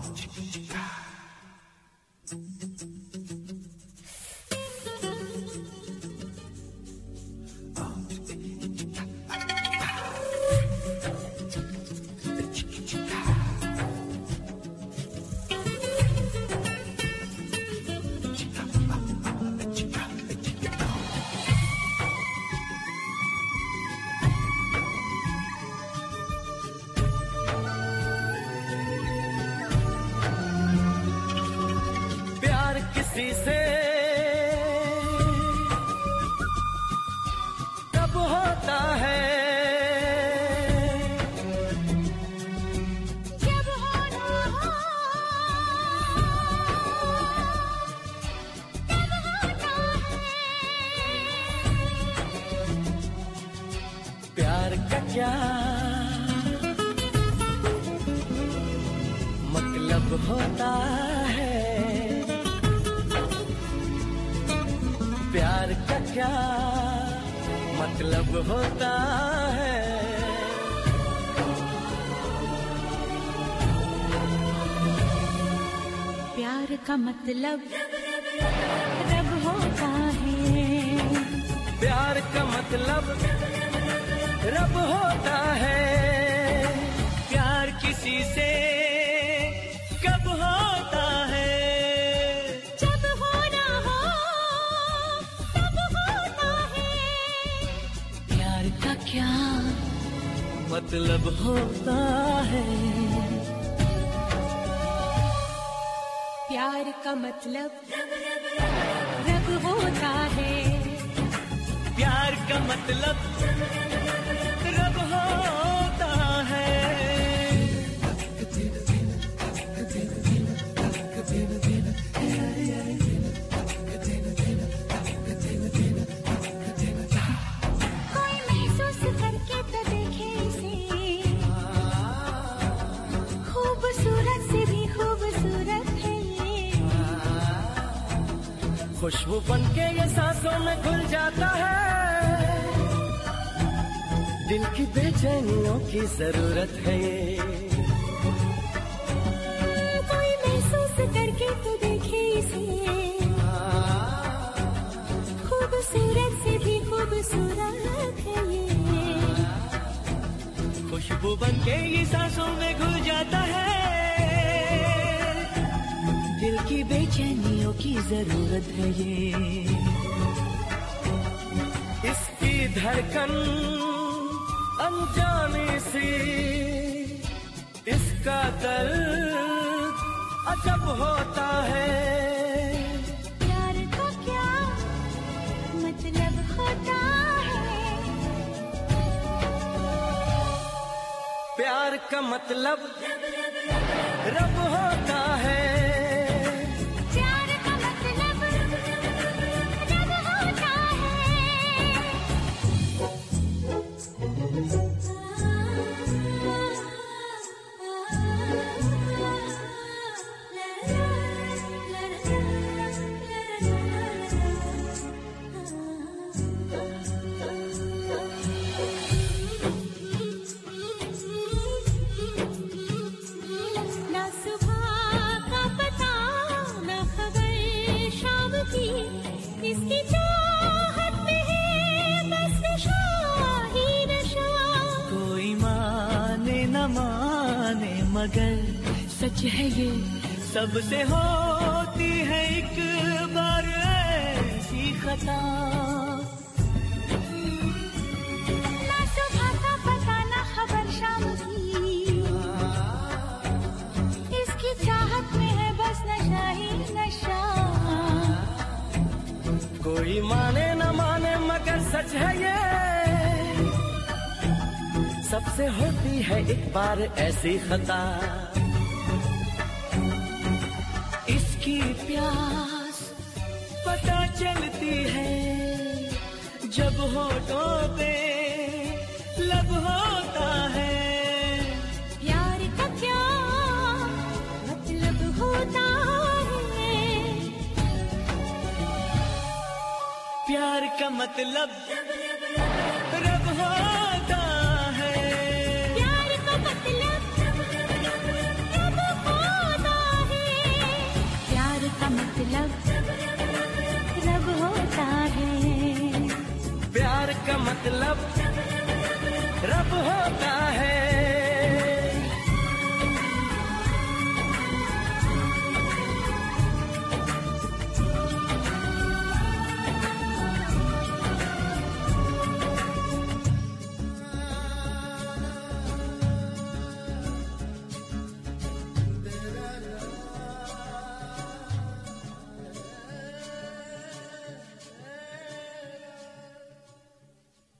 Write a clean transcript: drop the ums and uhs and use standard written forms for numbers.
से कब होता है जब होना हो तब होता है। प्यार का क्या मतलब होता है, प्यार का क्या मतलब होता है। प्यार का मतलब रब होता है, प्यार का मतलब रब होता है। प्यार किसी से कब होता है जब होना हो तब होता है। प्यार का क्या मतलब होता है। प्यार का मतलब रब होता है, प्यार का मतलब रब होता है। कोई महसूस करके तो देखे इसे, खूबसूरत से भी खूबसूरत है ये। खुशबू बनके ये सांसों में घुल जाता है, दिल की बेचैनियों की जरूरत है ये। कोई महसूस करके तो देखे इसे, खूबसूरत से भी खूबसूरत है ये। खुशबू बनके ये सांसों में घुल जाता है, दिल की बेचैनियों की जरूरत है ये। इसकी धड़कन अनजानी सी, इसका दर्द अजब होता है। प्यार का क्या मतलब होता है, प्यार का मतलब रब होता है। प्यार का मतलब रब होता ना सुबह का पता ना खबर शाम की, इसकी चाहत में है बस नशा ही नशा। कोई माने न माने मगर सच है ये, सबसे होती है एक बार ऐसी खता। ना सुबह का पता ना खबर शाम की, इसकी चाहत में है बस नशा ही नशा। कोई माने न माने मगर सच है ये, सबसे होती है एक बार ऐसी खता। इसकी प्यास पता चलती है जब होठों पे लब होता है। प्यार का क्या मतलब होता है, प्यार का मतलब रब होता है। प्यार का मतलब रब होता है। इसका मतलब रब होता है।